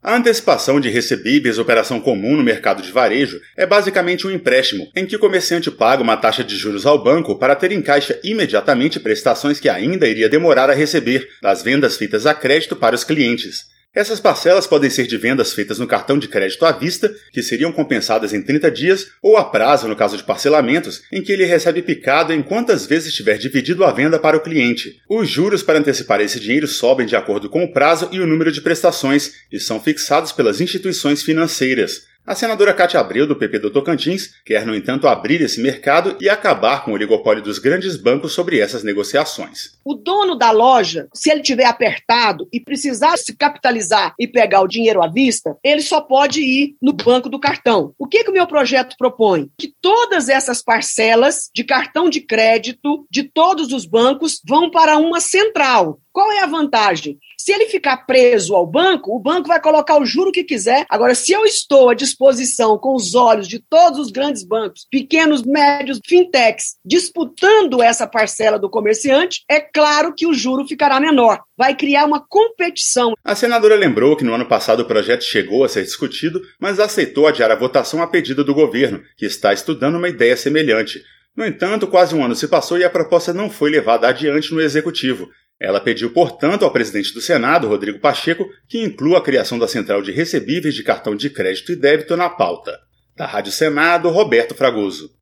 A antecipação de recebíveis, operação comum no mercado de varejo, é basicamente um empréstimo, em que o comerciante paga uma taxa de juros ao banco para ter em caixa imediatamente prestações que ainda iria demorar a receber, das vendas feitas a crédito para os clientes. Essas parcelas podem ser de vendas feitas no cartão de crédito à vista, que seriam compensadas em 30 dias, ou a prazo no caso de parcelamentos, em que ele recebe picado em quantas vezes tiver dividido a venda para o cliente. Os juros para antecipar esse dinheiro sobem de acordo com o prazo e o número de prestações, e são fixados pelas instituições financeiras. A senadora Cátia Abreu, do PP do Tocantins, quer, no entanto, abrir esse mercado e acabar com o oligopólio dos grandes bancos sobre essas negociações. O dono da loja, se ele tiver apertado e precisar se capitalizar e pegar o dinheiro à vista, ele só pode ir no banco do cartão. O que o meu projeto propõe? Que todas essas parcelas de cartão de crédito de todos os bancos vão para uma central. Qual é a vantagem? Se ele ficar preso ao banco, o banco vai colocar o juro que quiser. Agora, se eu estou à disposição com os olhos de todos os grandes bancos, pequenos, médios, fintechs, disputando essa parcela do comerciante, é claro que o juro ficará menor. Vai criar uma competição. A senadora lembrou que no ano passado o projeto chegou a ser discutido, mas aceitou adiar a votação a pedido do governo, que está estudando uma ideia semelhante. No entanto, quase um ano se passou e a proposta não foi levada adiante no Executivo. Ela pediu, portanto, ao presidente do Senado, Rodrigo Pacheco, que inclua a criação da central de recebíveis de cartão de crédito e débito na pauta. Da Rádio Senado, Roberto Fragoso.